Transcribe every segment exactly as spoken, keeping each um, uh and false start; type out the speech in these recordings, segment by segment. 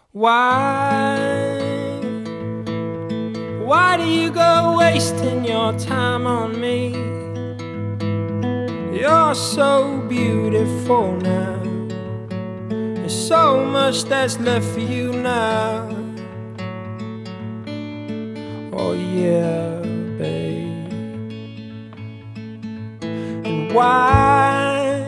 Why, why do you go wasting your time on me? You're so beautiful now. There's so much that's left for you now. Oh yeah, babe. And why,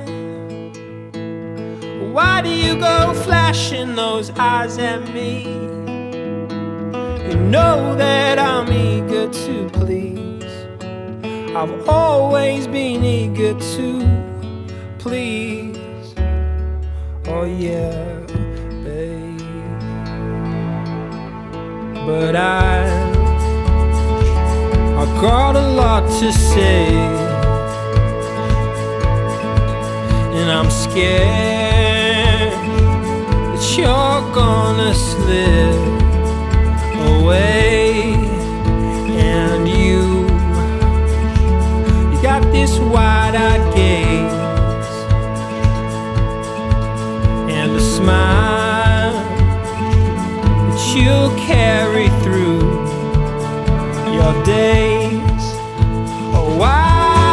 why do you go flashing those eyes at me? You know that I'm eager to please. I've always been eager to please. Oh yeah, babe. But I, I got a lot to say, and I'm scared that you're gonna slip away. And you, you got this wide-eyed gaze and a smile that you'll carry through your days. Oh, why?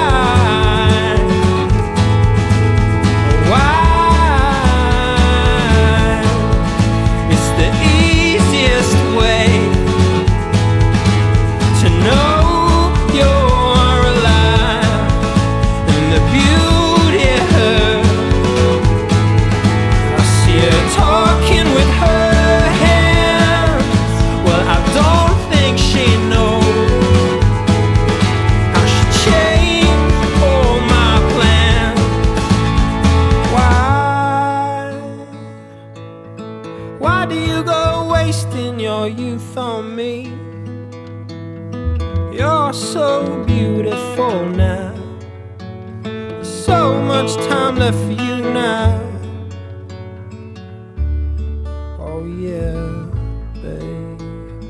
Why do you go wasting your youth on me? You're so beautiful now. There's so much time left for you now. Oh yeah, babe.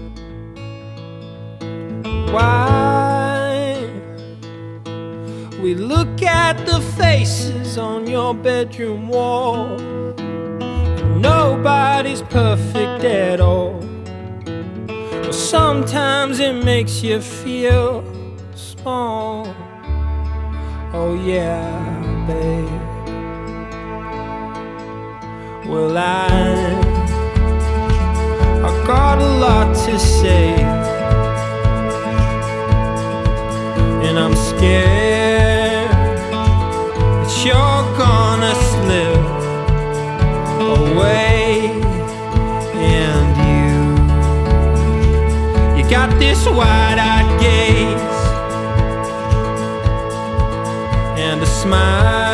Why, we look at the faces on your bedroom wall. Nobody's perfect at all. But sometimes it makes you feel small. Oh yeah, babe. Well, I, I got a lot to say, and I'm scared that you're gonna slip away. And you, you got this wide-eyed gaze and a smile